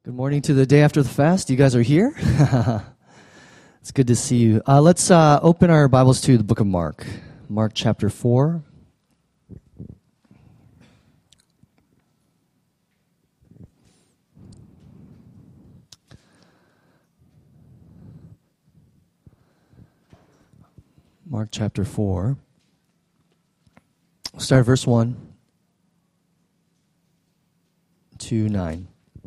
Good morning to the day after the fast. You guys are here. It's good to see you. Let's open our Bibles to the book of Mark. Mark chapter 4. Mark chapter 4. We'll start at verse 1 to 9.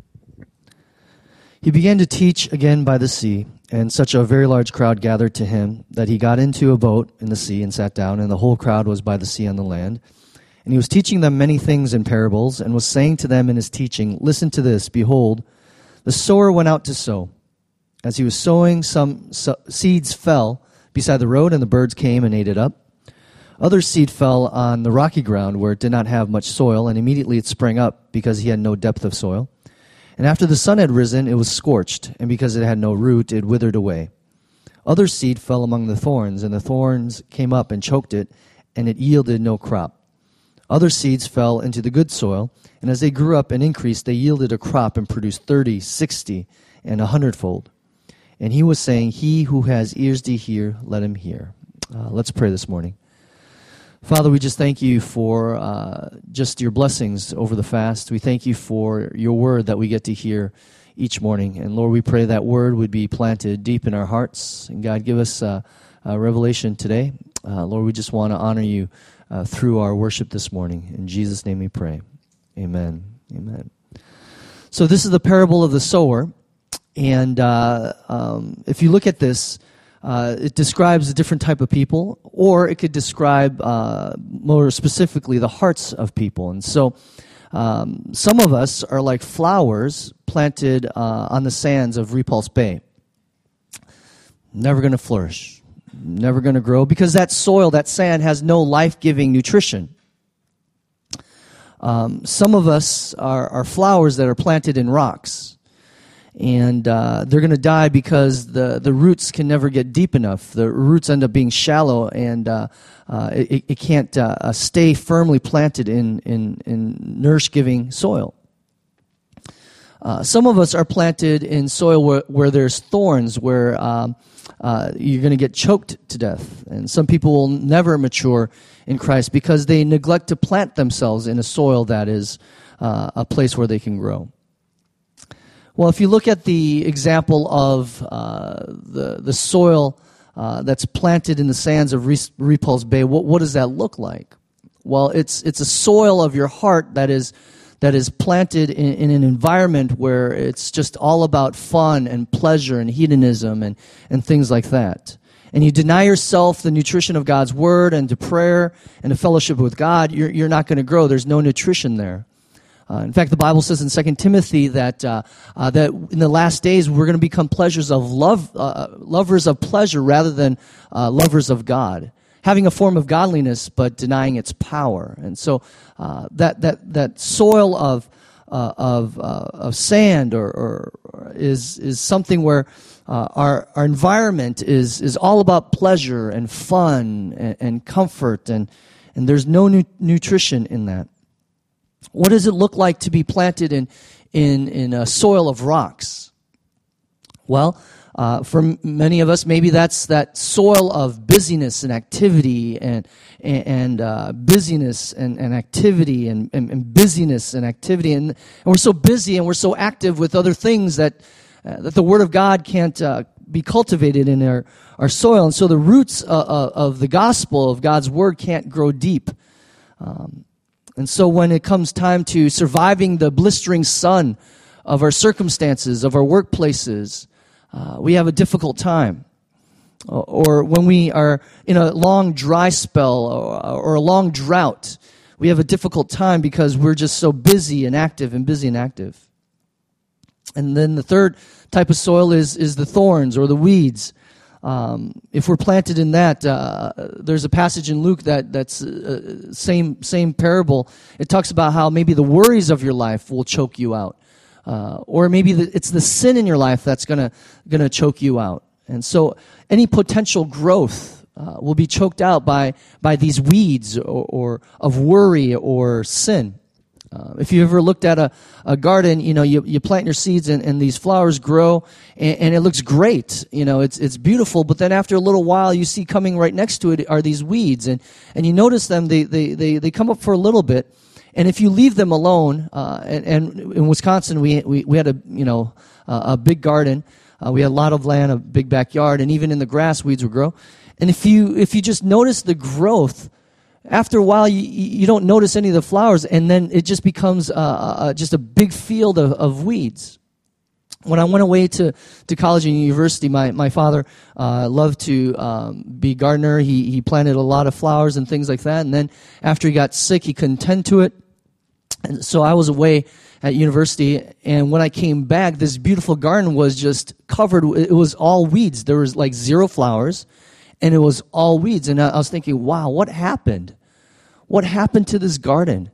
He began to teach again by the sea, and such a very large crowd gathered to him that he got into a boat in the sea and sat down, and the whole crowd was by the sea on the land. And he was teaching them many things in parables, and was saying to them in his teaching, "Listen to this, behold, the sower went out to sow. As he was sowing, some seeds fell beside the road, and the birds came and ate it up. Other seed fell on the rocky ground where it did not have much soil, and immediately it sprang up, because he had no depth of soil. And after the sun had risen, it was scorched, and because it had no root, it withered away. Other seed fell among the thorns, and the thorns came up and choked it, and it yielded no crop. Other seeds fell into the good soil, and as they grew up and increased, they yielded a crop and produced 30, 60, and 100-fold. And he was saying, He who has ears to hear, let him hear." Let's pray this morning. Father, we just thank you for just your blessings over the fast. We thank you for your word that we get to hear each morning. And Lord, we pray that word would be planted deep in our hearts. And God, give us a revelation today. Lord, we just want to honor you through our worship this morning. In Jesus' name we pray. Amen. Amen. So this is the parable of the sower. And if you look at this, it describes a different type of people, or it could describe more specifically the hearts of people. And so some of us are like flowers planted on the sands of Repulse Bay. Never going to flourish, never going to grow, because that soil, that sand, has no life-giving nutrition. Some of us are flowers that are planted in rocks. And they're going to die because the roots can never get deep enough. The roots end up being shallow, and it can't stay firmly planted in nourish-giving soil. Some of us are planted in soil where there's thorns, where you're going to get choked to death. And some people will never mature in Christ because they neglect to plant themselves in a soil that is a place where they can grow. Well, if you look at the example of the soil that's planted in the sands of Repulse Bay, what does that look like? Well, it's a soil of your heart that is planted in an environment where it's just all about fun and pleasure and hedonism and things like that. And you deny yourself the nutrition of God's Word and to prayer and to fellowship with God, you're not going to grow. There's no nutrition there. In fact, the Bible says in 2 Timothy that in the last days we're going to become lovers of pleasure rather than lovers of God, having a form of godliness but denying its power. And so that soil of sand or is something where our environment is all about pleasure and fun and comfort, and there's no nutrition in that. What does it look like to be planted in a soil of rocks? Well, for many of us, maybe that's that soil of busyness and activity and busyness and activity and busyness and activity, and we're so busy and we're so active with other things that the Word of God can't be cultivated in our soil, and so the roots of the gospel of God's Word can't grow deep. And so when it comes time to surviving the blistering sun of our circumstances, of our workplaces, we have a difficult time. Or when we are in a long dry spell or a long drought, we have a difficult time because we're just so busy and active and busy and active. And then the third type of soil is the thorns or the weeds. If we're planted in that, there's a passage in Luke that's same parable. It talks about how maybe the worries of your life will choke you out, or maybe it's the sin in your life that's gonna choke you out. And so any potential growth will be choked out by these weeds or of worry or sin. If you ever looked at a garden, you plant your seeds and these flowers grow and it looks great. It's beautiful, but then after a little while you see coming right next to it are these weeds and you notice them, they come up for a little bit. And if you leave them alone, and in Wisconsin we had a big garden, we had a lot of land, a big backyard, and even in the grass weeds would grow. And if you just notice the growth, after a while, you don't notice any of the flowers, and then it just becomes just a big field of weeds. When I went away to college and university, my father loved to be a gardener. He planted a lot of flowers and things like that, and then after he got sick, he couldn't tend to it. And so I was away at university, and when I came back, this beautiful garden was just covered. It was all weeds. There was like 0 flowers, and it was all weeds. And I was thinking, wow, what happened? What happened to this garden?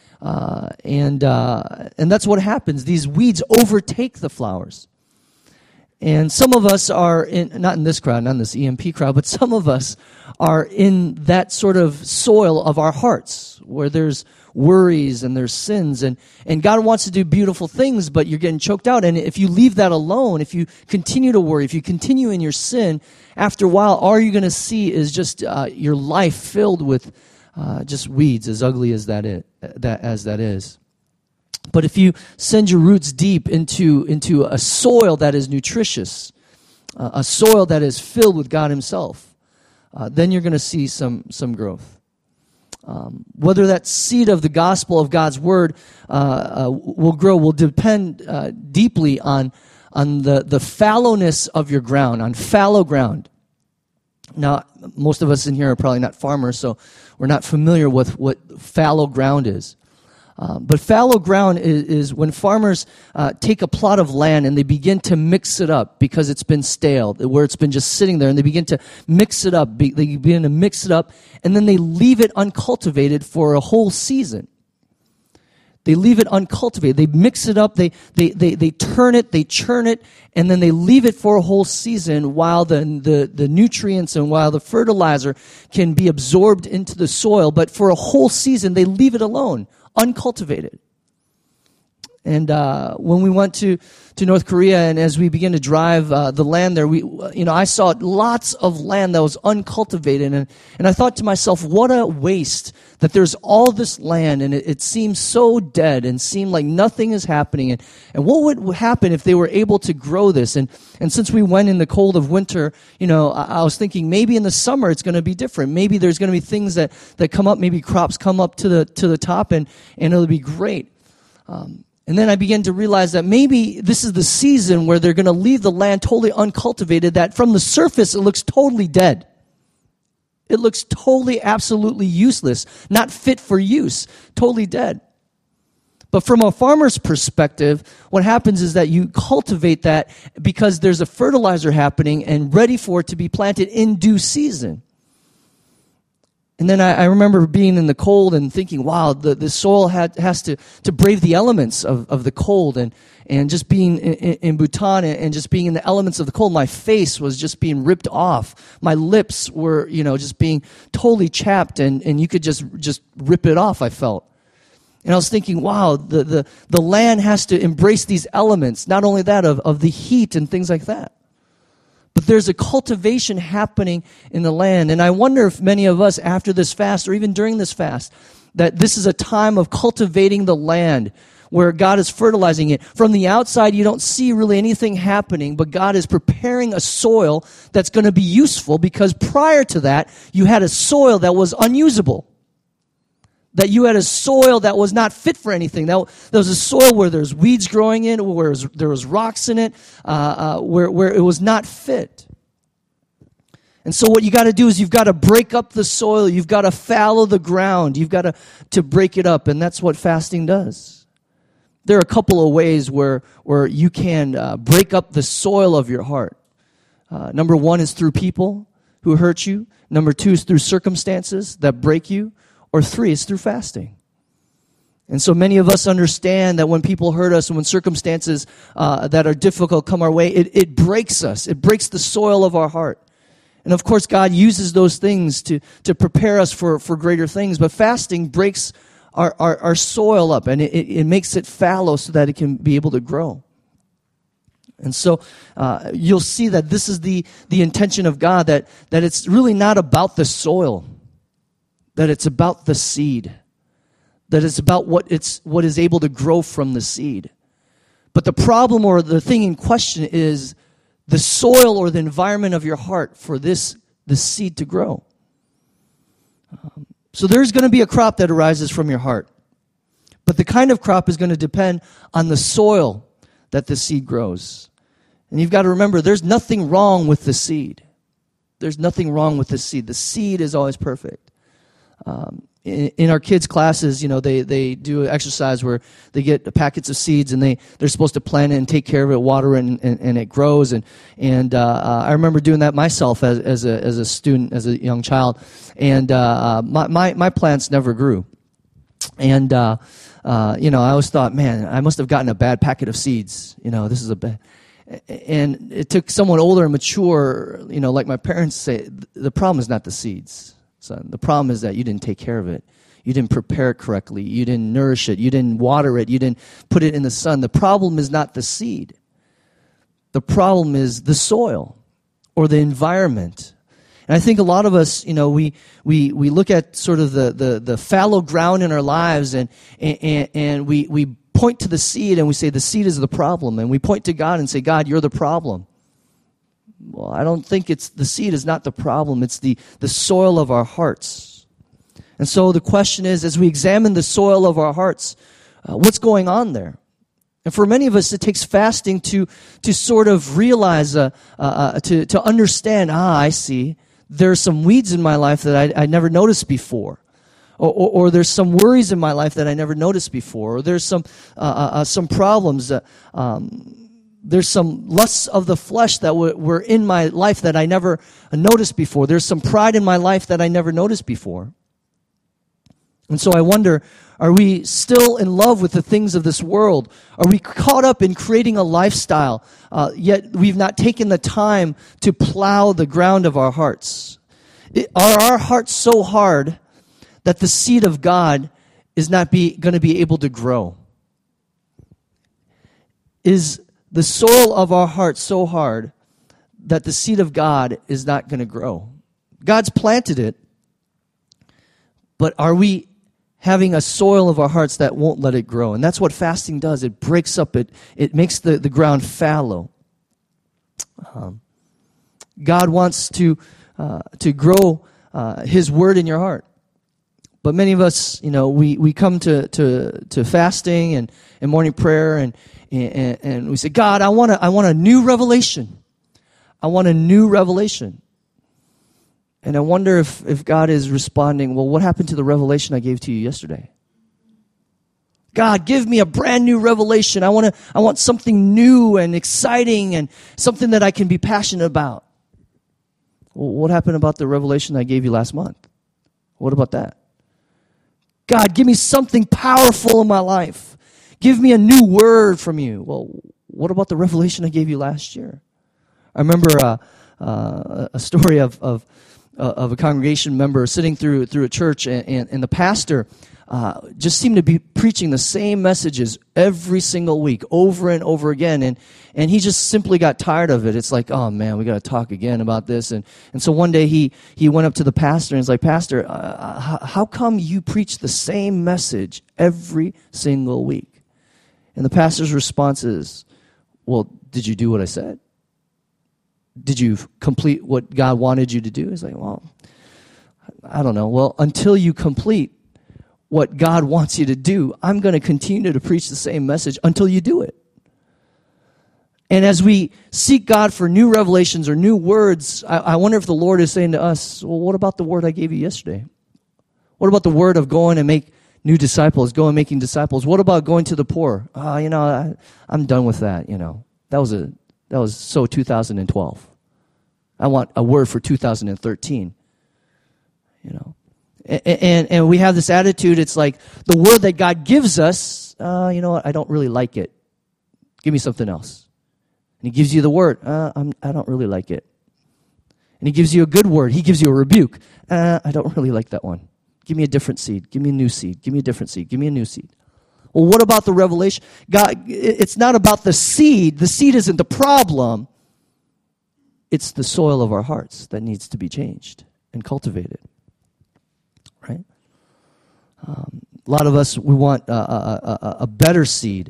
And that's what happens. These weeds overtake the flowers. And some of us are not in this crowd, not in this EMP crowd, but some of us are in that sort of soil of our hearts where there's worries and there's sins. And God wants to do beautiful things, but you're getting choked out. And if you leave that alone, if you continue to worry, if you continue in your sin, after a while, all you're going to see is just your life filled with just weeds, as ugly as that is. But if you send your roots deep into a soil that is nutritious, a soil that is filled with God Himself, then you're going to see some growth. Whether that seed of the gospel of God's word will grow will depend deeply on the fallowness of your ground, on fallow ground. Now, most of us in here are probably not farmers, so we're not familiar with what fallow ground is. But fallow ground is when farmers take a plot of land and they begin to mix it up because it's been stale, where it's been just sitting there, and they begin to mix it up. They begin to mix it up, and then they leave it uncultivated for a whole season. They leave it uncultivated. They mix it up. They turn it. They churn it, and then they leave it for a whole season while the nutrients and while the fertilizer can be absorbed into the soil. But for a whole season, they leave it alone, uncultivated. And when we went to North Korea, and as we began to drive the land there, I saw lots of land that was uncultivated, and I thought to myself, what a waste that there's all this land, and it seems so dead, and seemed like nothing is happening. And what would happen if they were able to grow this? And since we went in the cold of winter, I was thinking maybe in the summer it's going to be different. Maybe there's going to be things that come up. Maybe crops come up to the top, and it'll be great. And then I began to realize that maybe this is the season where they're going to leave the land totally uncultivated, that from the surface it looks totally dead. It looks totally, absolutely useless, not fit for use, totally dead. But from a farmer's perspective, what happens is that you cultivate that because there's a fertilizer happening and ready for it to be planted in due season. And then I remember being in the cold and thinking, wow, the soil has to brave the elements of the cold. And just being in Bhutan and just being in the elements of the cold, my face was just being ripped off. My lips were, just being totally chapped, and you could just rip it off, I felt. And I was thinking, wow, the land has to embrace these elements, not only that, of the heat and things like that. But there's a cultivation happening in the land. And I wonder if many of us after this fast, or even during this fast, that this is a time of cultivating the land where God is fertilizing it. From the outside, you don't see really anything happening, but God is preparing a soil that's going to be useful, because prior to that, you had a soil that was unusable. That you had a soil that was not fit for anything. There was a soil where there's weeds growing in, where there was rocks in it, where it was not fit. And so what you got to do is you've got to break up the soil. You've got to fallow the ground. You've got to break it up, and that's what fasting does. There are a couple of ways where you can break up the soil of your heart. Number one is through people who hurt you. Number two is through circumstances that break you. Or three is through fasting. And so many of us understand that when people hurt us and when circumstances that are difficult come our way, it breaks us. It breaks the soil of our heart. And of course, God uses those things to prepare us for greater things. But fasting breaks our soil up, and it makes it fallow so that it can be able to grow. And so you'll see that this is the intention of God, that it's really not about the soil, that it's about the seed, that it's about what is able to grow from the seed. But the problem or the thing in question is the soil or the environment of your heart for the seed to grow. So there's going to be a crop that arises from your heart. But the kind of crop is going to depend on the soil that the seed grows. And you've got to remember, there's nothing wrong with the seed. There's nothing wrong with the seed. The seed is always perfect. In our kids' classes, they do an exercise where they get packets of seeds and they're supposed to plant it and take care of it, water it, and it grows. And I remember doing that myself as a student, as a young child. And my plants never grew. And I always thought, man, I must have gotten a bad packet of seeds. This is a bad. And it took someone older and mature, like my parents say, the problem is not the seeds. Son. The problem is that you didn't take care of it. You didn't prepare it correctly. You didn't nourish it. You didn't water it. You didn't put it in the sun. The problem is not the seed. The problem is the soil or the environment. And I think a lot of us, we look at sort of the fallow ground in our lives and we point to the seed and we say the seed is the problem. And we point to God and say, God, you're the problem. Well, I don't think the seed is not the problem. It's the soil of our hearts. And so the question is, as we examine the soil of our hearts, what's going on there? And for many of us, it takes fasting to sort of realize, to understand, I see, there's some weeds in my life that I never noticed before. Or there's some worries in my life that I never noticed before. Or there's some problems there's some lusts of the flesh that were in my life that I never noticed before. There's some pride in my life that I never noticed before. And so I wonder, are we still in love with the things of this world? Are we caught up in creating a lifestyle, yet we've not taken the time to plow the ground of our hearts? Are our hearts so hard that the seed of God is not going to be able to grow? Is the soil of our heart so hard that the seed of God is not going to grow? God's planted it, but are we having a soil of our hearts that won't let it grow? And that's what fasting does. It breaks up, it makes the ground fallow. God wants to grow His word in your heart. But many of us, we come to fasting and morning prayer and we say, God, I want a new revelation. I want a new revelation. And I wonder if God is responding, well, what happened to the revelation I gave to you yesterday? God, give me a brand new revelation. I want something new and exciting and something that I can be passionate about. Well, what happened about the revelation I gave you last month? What about that? God, give me something powerful in my life. Give me a new word from you. Well, what about the revelation I gave you last year? I remember a story of a congregation member sitting through a church, and the pastor just seemed to be preaching the same messages every single week, over and over again, and he just simply got tired of it. It's like, oh man, we got to talk again about this, and so one day he went up to the pastor and was like, Pastor, how come you preach the same message every single week? And the pastor's response is, well, did you do what I said? Did you complete what God wanted you to do? He's like, well, I don't know. Well, until you complete what God wants you to do, I'm going to continue to preach the same message until you do it. And as we seek God for new revelations or new words, I wonder if the Lord is saying to us, well, what about the word I gave you yesterday? What about the word of going and make new disciples, go and making disciples? What about going to the poor? I'm done with that, That was so 2012. I want a word for 2013. And we have this attitude. It's like the word that God gives us. You know what? I don't really like it. Give me something else. And He gives you the word. I don't really like it. And He gives you a good word. He gives you a rebuke. I don't really like that one. Give me a different seed. Give me a new seed. Give me a different seed. Give me a new seed. Well, what about the revelation? God, it's not about the seed. The seed isn't the problem. It's the soil of our hearts that needs to be changed and cultivated. Right? A lot of us, we want a better seed.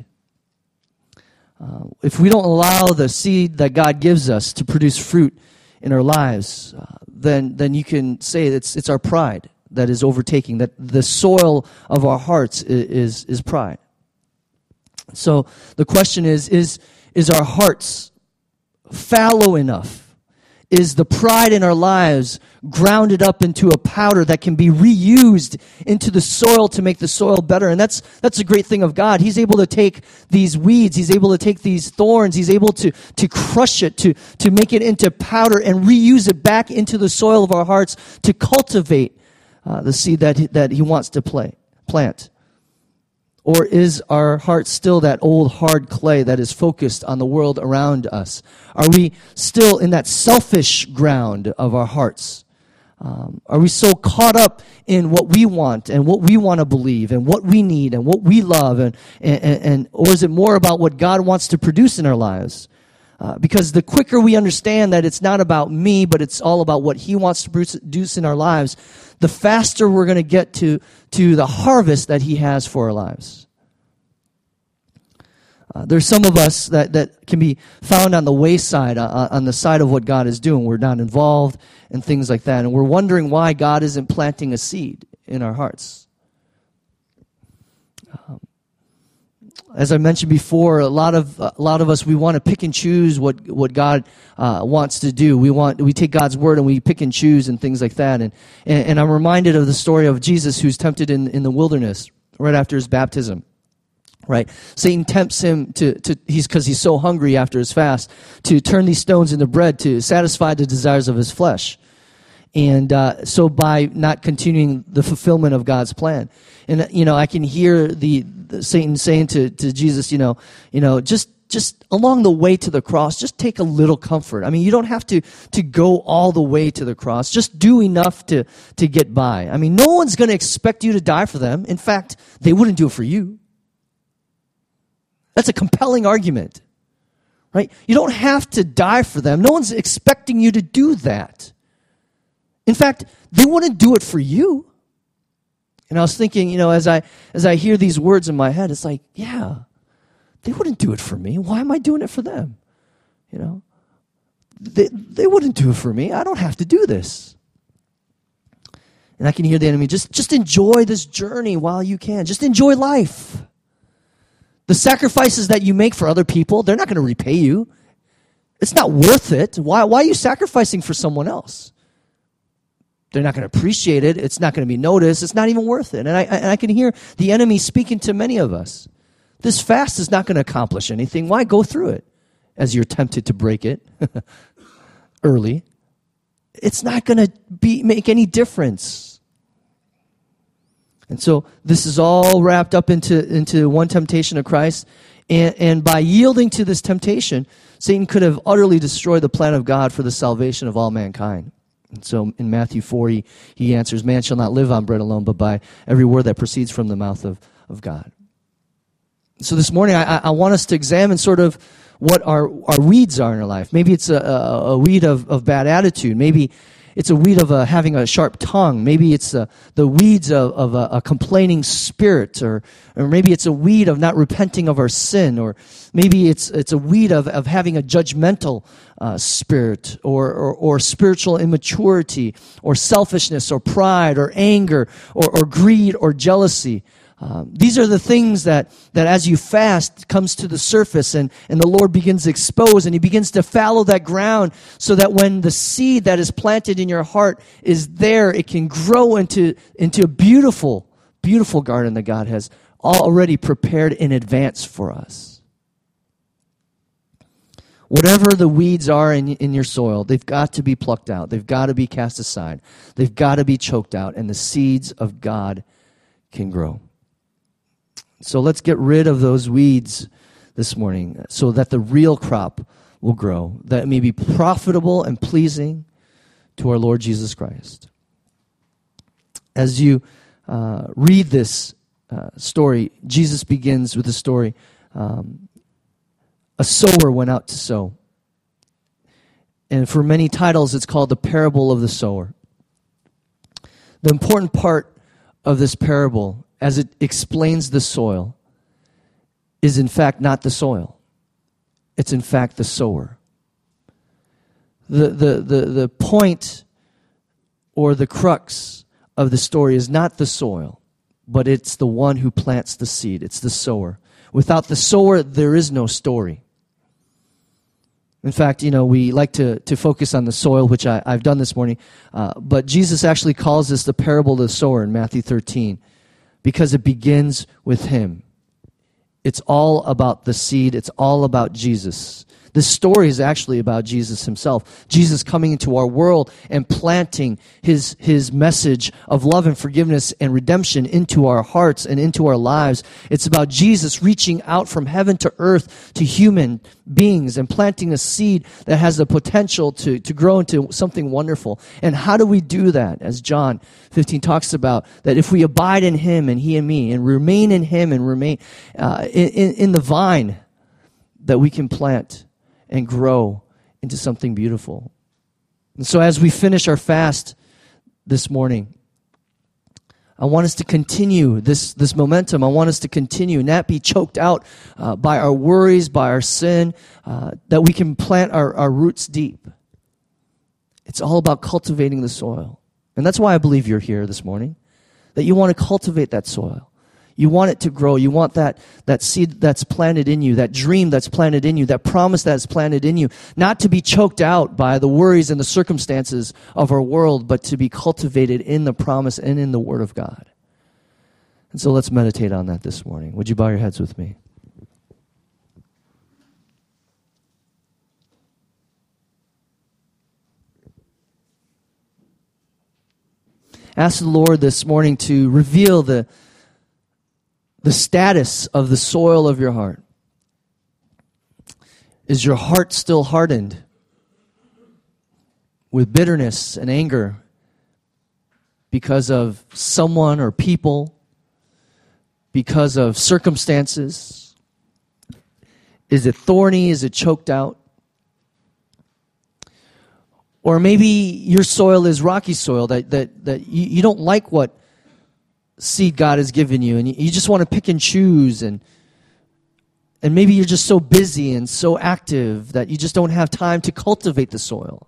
If we don't allow the seed that God gives us to produce fruit in our lives, then you can say it's our pride that is overtaking, that the soil of our hearts is pride. So the question is our hearts fallow enough? Is the pride in our lives grounded up into a powder that can be reused into the soil to make the soil better? And that's a great thing of God. He's able to take these weeds, He's able to take these thorns, He's able to crush it, to make it into powder and reuse it back into the soil of our hearts to cultivate the seed that He wants to plant. Or is our heart still that old hard clay that is focused on the world around us? Are we still in that selfish ground of our hearts? Are we so caught up in what we want and what we want to believe and what we need and what we love, and or is it more about what God wants to produce in our lives? Because the quicker we understand that it's not about me, but it's all about what He wants to produce in our lives, the faster we're going to get to the harvest that He has for our lives. There's some of us that can be found on the wayside, on the side of what God is doing. We're not involved and things like that. And we're wondering why God isn't planting a seed in our hearts. As I mentioned before, a lot of us, we want to pick and choose what God wants to do. We take God's word and we pick and choose and things like that. And I'm reminded of the story of Jesus who's tempted in the wilderness right after His baptism. Right? Satan tempts Him because he's so hungry after his fast, to turn these stones into bread to satisfy the desires of his flesh. And so by not continuing the fulfillment of God's plan. And, I can hear the Satan saying to Jesus, just along the way to the cross, just take a little comfort. I mean, you don't have to go all the way to the cross. Just do enough to get by. I mean, no one's going to expect you to die for them. In fact, they wouldn't do it for you. That's a compelling argument, right? You don't have to die for them. No one's expecting you to do that. In fact, they wouldn't do it for you. And I was thinking, as I hear these words in my head, it's like, yeah, they wouldn't do it for me. Why am I doing it for them? They wouldn't do it for me. I don't have to do this. And I can hear the enemy, just enjoy this journey while you can. Just enjoy life. The sacrifices that you make for other people, they're not going to repay you. It's not worth it. Why are you sacrificing for someone else? They're not going to appreciate it. It's not going to be noticed. It's not even worth it. And I can hear the enemy speaking to many of us. This fast is not going to accomplish anything. Why go through it as you're tempted to break it early? It's not going to make any difference. And so this is all wrapped up into one temptation of Christ. And by yielding to this temptation, Satan could have utterly destroyed the plan of God for the salvation of all mankind. And so in Matthew 4, he answers, man shall not live on bread alone, but by every word that proceeds from the mouth of God. So this morning, I want us to examine sort of what our weeds are in our life. Maybe it's a weed of bad attitude. Maybe it's a weed of having a sharp tongue. Maybe it's the weeds of a complaining spirit, or maybe it's a weed of not repenting of our sin, or maybe it's a weed of having a judgmental spirit, or spiritual immaturity, or selfishness, or pride, or anger, or greed, or jealousy. These are the things that as you fast comes to the surface, and the Lord begins to expose, and He begins to fallow that ground so that when the seed that is planted in your heart is there, it can grow into a beautiful, beautiful garden that God has already prepared in advance for us. Whatever the weeds are in your soil, they've got to be plucked out. They've got to be cast aside. They've got to be choked out, and the seeds of God can grow. So let's get rid of those weeds this morning so that the real crop will grow, that it may be profitable and pleasing to our Lord Jesus Christ. As you read this story, Jesus begins with a story. A sower went out to sow. And for many titles, it's called the parable of the sower. The important part of this parable, as it explains the soil, is in fact not the soil. It's in fact the sower. The point or the crux of the story is not the soil, but it's the one who plants the seed. It's the sower. Without the sower, there is no story. In fact, we like to focus on the soil, which I've done this morning. But Jesus actually calls this the parable of the sower in Matthew 13 because it begins with him. It's all about the seed. It's all about Jesus. This story is actually about Jesus himself. Jesus coming into our world and planting his message of love and forgiveness and redemption into our hearts and into our lives. It's about Jesus reaching out from heaven to earth to human beings and planting a seed that has the potential to grow into something wonderful. And how do we do that? As John 15 talks about, that if we abide in him and he in me and remain in him and remain in the vine, that we can plant and grow into something beautiful. And so as we finish our fast this morning, I want us to continue this momentum. I want us to continue, not be choked out by our worries, by our sin, that we can plant our roots deep. It's all about cultivating the soil. And that's why I believe you're here this morning, that you want to cultivate that soil. You want it to grow. You want that seed that's planted in you, that dream that's planted in you, that promise that's planted in you, not to be choked out by the worries and the circumstances of our world, but to be cultivated in the promise and in the Word of God. And so let's meditate on that this morning. Would you bow your heads with me? Ask the Lord this morning to reveal the status of the soil of your heart. Is your heart still hardened with bitterness and anger because of someone or people, because of circumstances? Is it thorny? Is it choked out? Or maybe your soil is rocky soil, that you don't like what seed God has given you, and you just want to pick and choose, and maybe you're just so busy and so active that you just don't have time to cultivate the soil.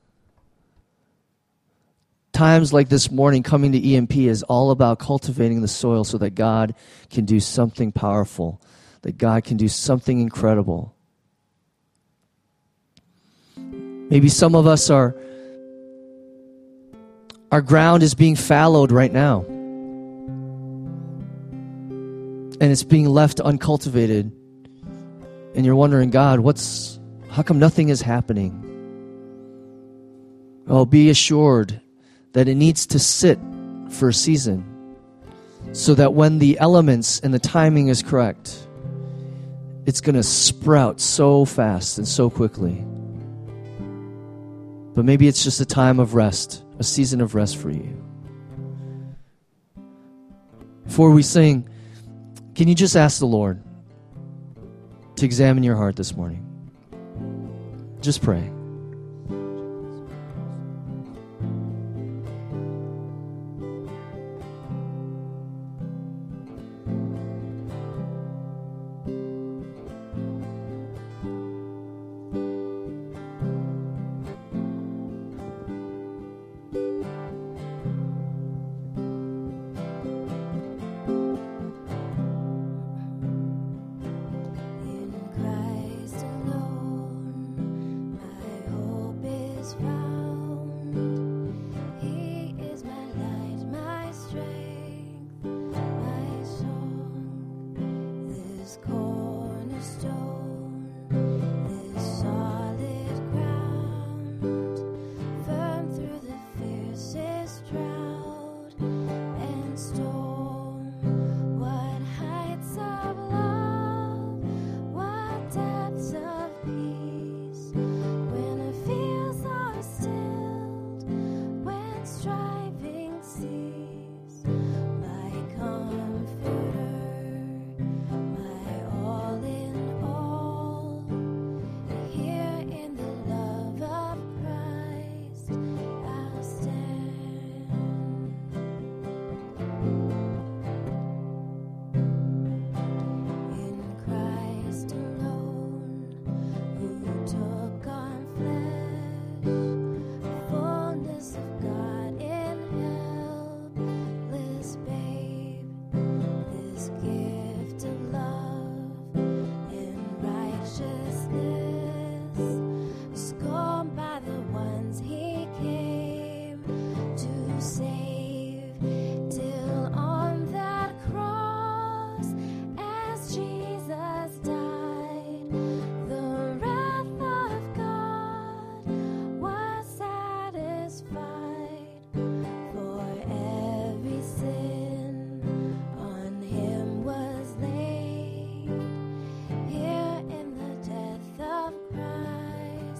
Times like this morning coming to EMP is all about cultivating the soil so that God can do something powerful, that God can do something incredible. Maybe some of us our ground is being fallowed right now. And it's being left uncultivated. And you're wondering, God, how come nothing is happening? Oh, be assured that it needs to sit for a season so that when the elements and the timing is correct, it's going to sprout so fast and so quickly. But maybe it's just a time of rest, a season of rest for you. Before we sing, can you just ask the Lord to examine your heart this morning? Just pray. In Christ alone, my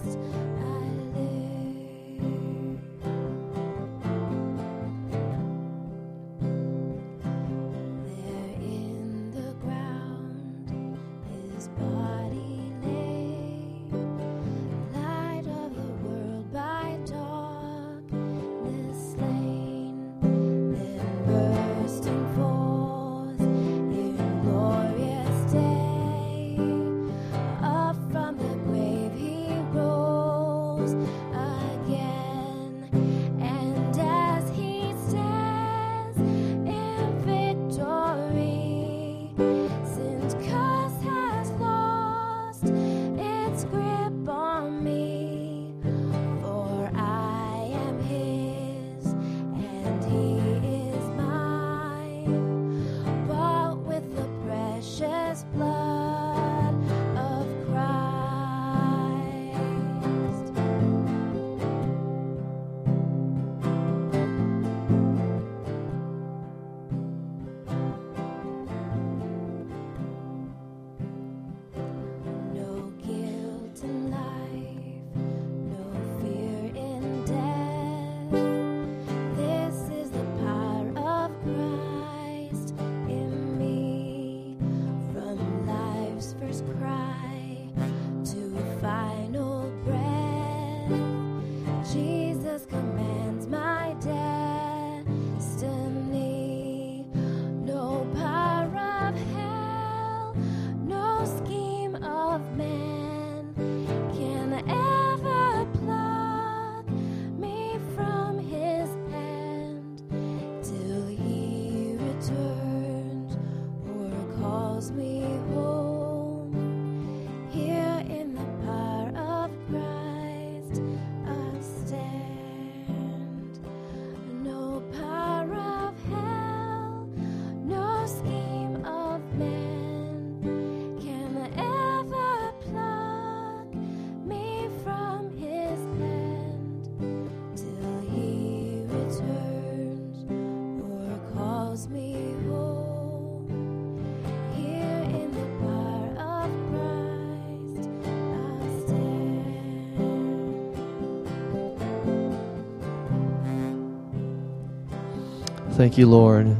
Thank you, Lord.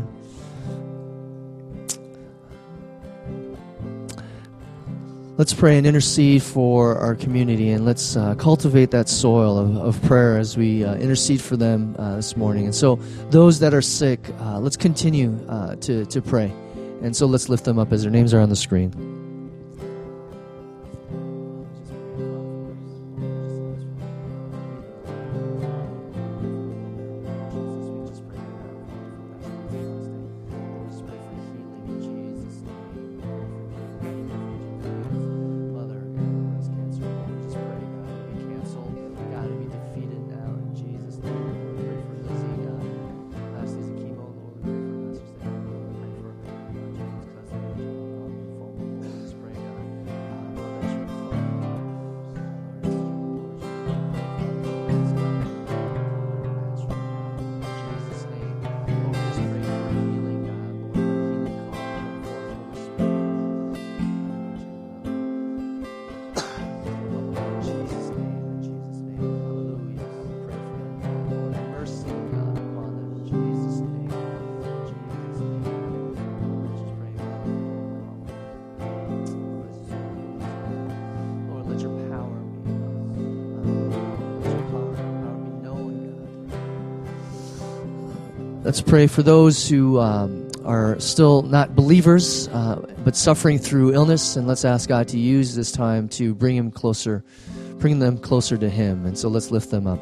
Let's pray and intercede for our community, and let's cultivate that soil of prayer as we intercede for them this morning. And so those that are sick, let's continue to pray. And so let's lift them up as their names are on the screen. Let's pray for those who are still not believers, but suffering through illness, and let's ask God to use this time to bring them closer to Him. And so let's lift them up.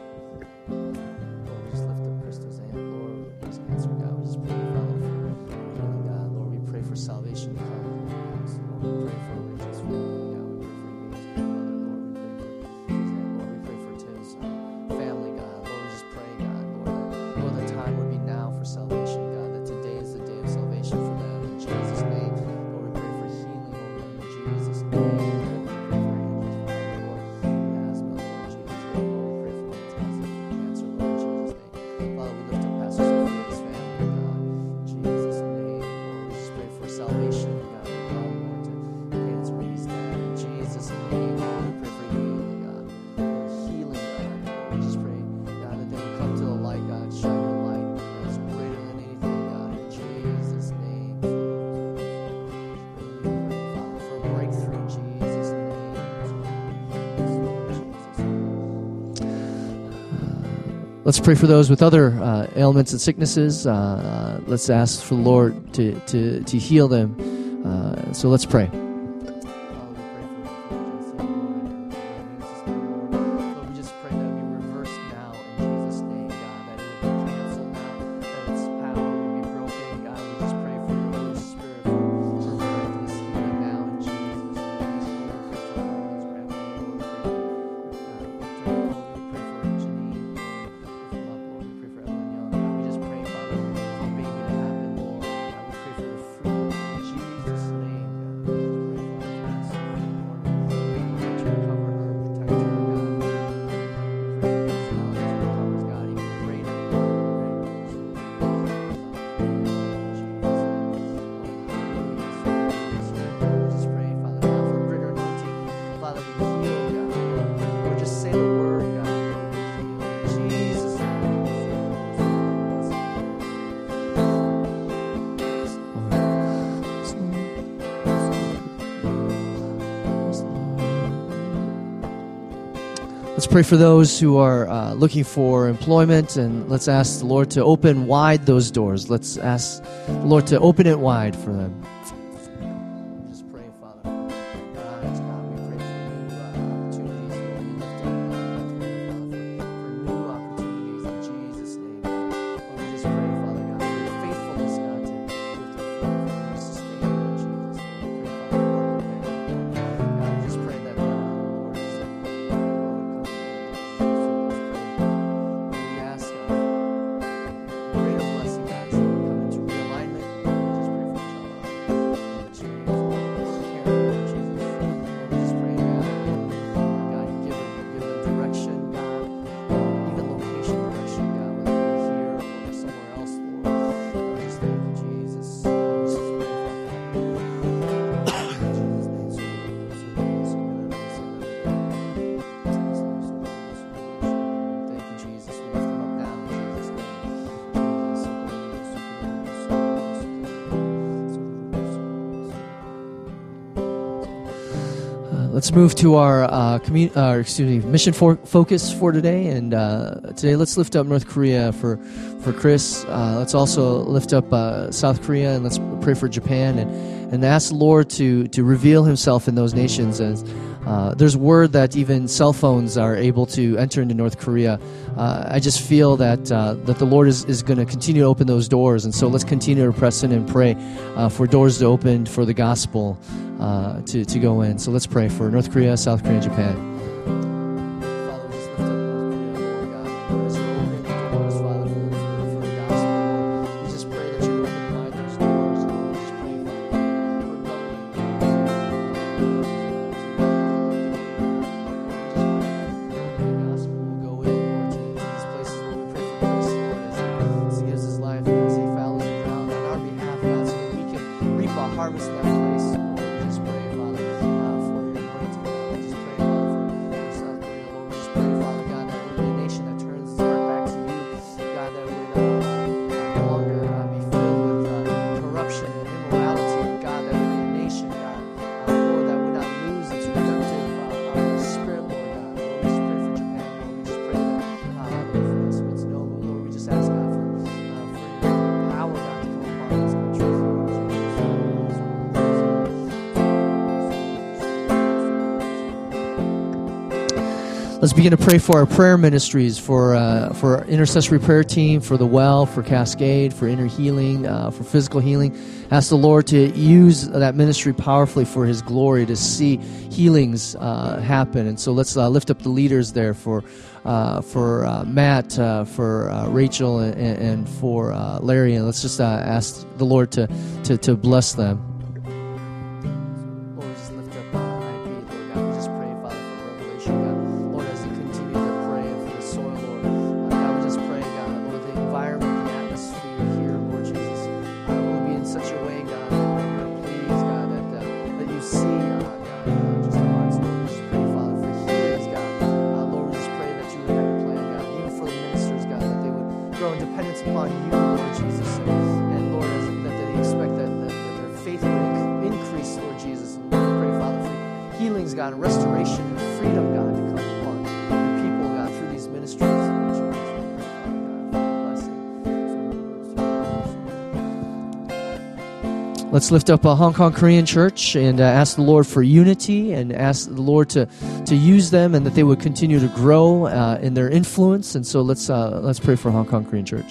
Let's pray for those with other ailments and sicknesses. Let's ask for the Lord to heal them. So let's pray. Let's pray for those who are looking for employment, and let's ask the Lord to open wide those doors. Let's ask the Lord to open it wide for them. Just pray, Father. God, we pray for new opportunities, Father, for new opportunities in Jesus' name. Lord, we just pray, Father God, for your faithfulness, God, to sustain in Jesus' name. God, we just pray that, Lord, let's move to our mission focus for today. And today, let's lift up North Korea for Chris. Let's also lift up South Korea, and let's pray for Japan, and ask the Lord to reveal Himself in those nations. As there's word that even cell phones are able to enter into North Korea. I just feel that the Lord is going to continue to open those doors, and so let's continue to press in and pray for doors to open for the gospel to go in. So let's pray for North Korea, South Korea, and Japan. Let's begin to pray for our prayer ministries, for our intercessory prayer team, for the well, for Cascade, for inner healing, for physical healing. Ask the Lord to use that ministry powerfully for His glory, to see healings happen. And so let's lift up the leaders there for Matt, for Rachel, and for Larry. And let's just ask the Lord to bless them. God, and restoration and freedom, God, to come upon your people, God, through these ministries. Let's lift up a Hong Kong Korean church and ask the Lord for unity and ask the Lord to use them and that they would continue to grow in their influence. And so let's pray for Hong Kong Korean church.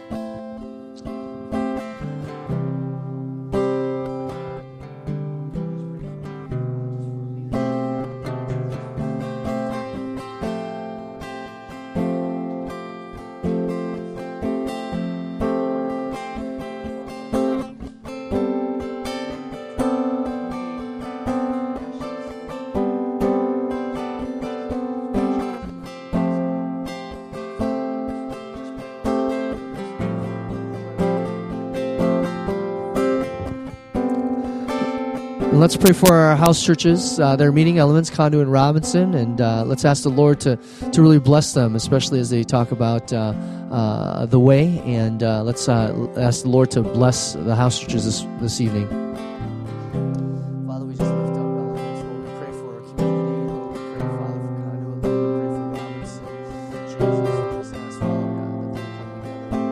Let's pray for our house churches. They're meeting, Elements, Conduit, and Robinson, and let's ask the Lord to really bless them, especially as they talk about the way. And let's ask the Lord to bless the house churches this evening. Father, we just lift up Elements. Lord, we pray for our community. Lord, we pray, Father, for Conduit. Lord, we pray for Robinson. Jesus, we just ask, Father God, that they come together.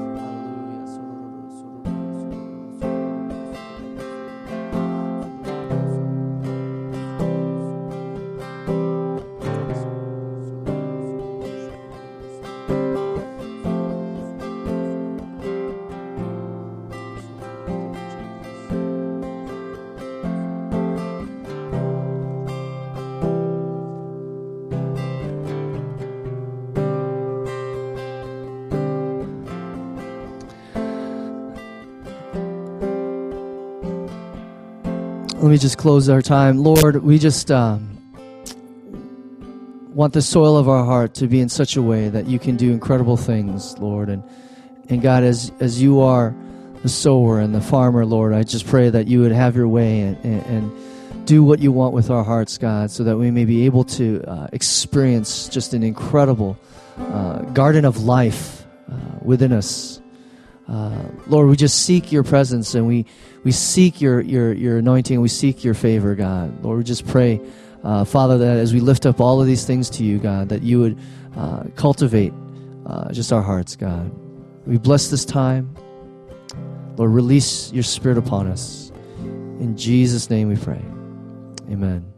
Let me just close our time. Lord, we just want the soil of our heart to be in such a way that you can do incredible things, Lord. And God, as you are the sower and the farmer, Lord, I just pray that you would have your way and do what you want with our hearts, God, so that we may be able to experience just an incredible garden of life within us. Lord, we just seek your presence and we seek your anointing, we seek your favor, God. Lord, we just pray, Father, that as we lift up all of these things to you, God, that you would cultivate just our hearts, God. We bless this time. Lord, release your spirit upon us. In Jesus' name we pray. Amen.